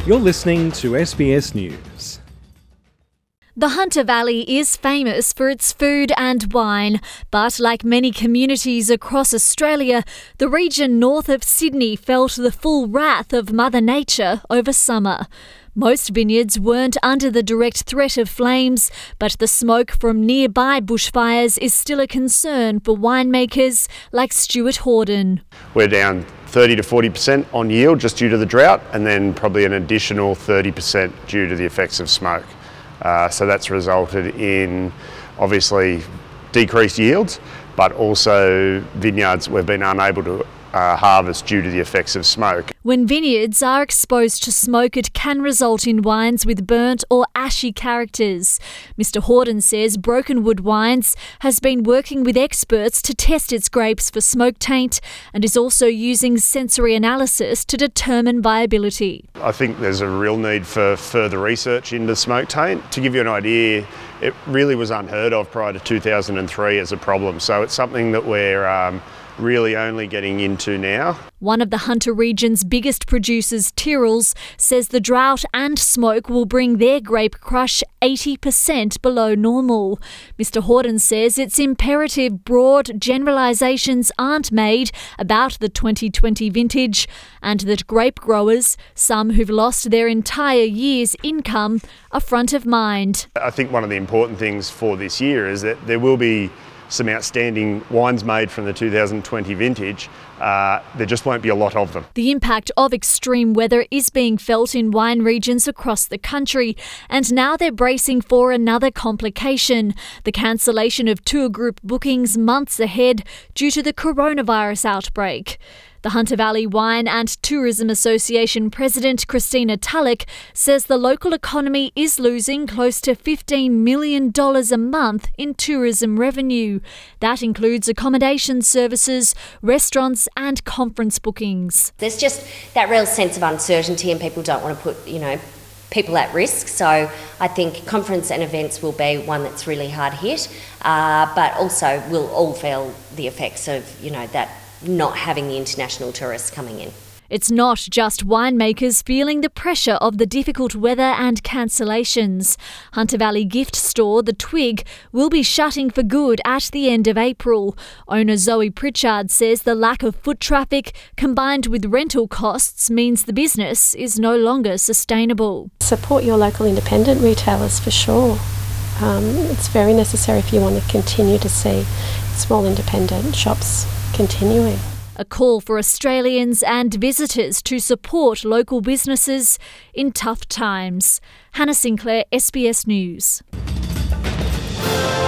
You're listening to SBS News. The Hunter Valley is famous for its food and wine, but like many communities across Australia, the region north of Sydney felt the full wrath of Mother Nature over summer. Most vineyards weren't under the direct threat of flames, but the smoke from nearby bushfires is still a concern for winemakers like Stuart Horden. We're down 30 to 40% on yield just due to the drought, and then probably an additional 30% due to the effects of smoke. So that's resulted in obviously decreased yields, but also vineyards we've been unable to harvest due to the effects of smoke. When vineyards are exposed to smoke, it can result in wines with burnt or ashy characters. Mr. Horden says Brokenwood Wines has been working with experts to test its grapes for smoke taint and is also using sensory analysis to determine viability. I think there's a real need for further research into smoke taint. To give you an idea, it really was unheard of prior to 2003 as a problem, so it's something that we're really only getting into now. One of the Hunter region's biggest producers, Tyrrells, says the drought and smoke will bring their grape crush 80% below normal. Mr. Horden says it's imperative broad generalisations aren't made about the 2020 vintage and that grape growers, some who've lost their entire year's income, are front of mind. I think one of the important things for this year is that there will be some outstanding wines made from the 2020 vintage. There just won't be a lot of them. The impact of extreme weather is being felt in wine regions across the country, and now they're bracing for another complication: the cancellation of tour group bookings months ahead due to the coronavirus outbreak. The Hunter Valley Wine and Tourism Association President Christina Tulloch says the local economy is losing close to $15 million a month in tourism revenue. That includes accommodation services, restaurants and conference bookings. There's just that real sense of uncertainty and people don't want to put, people at risk. So I think conference and events will be one that's really hard hit, but also we'll all feel the effects of, that not having the international tourists coming in. It's not just winemakers feeling the pressure of the difficult weather and cancellations. Hunter Valley gift store The Twig will be shutting for good at the end of April. Owner Zoe Pritchard says the lack of foot traffic combined with rental costs means the business is no longer sustainable. Support your local independent retailers for sure. It's very necessary if you want to continue to see small independent shops continuing. A call for Australians and visitors to support local businesses in tough times. Hannah Sinclair, SBS News.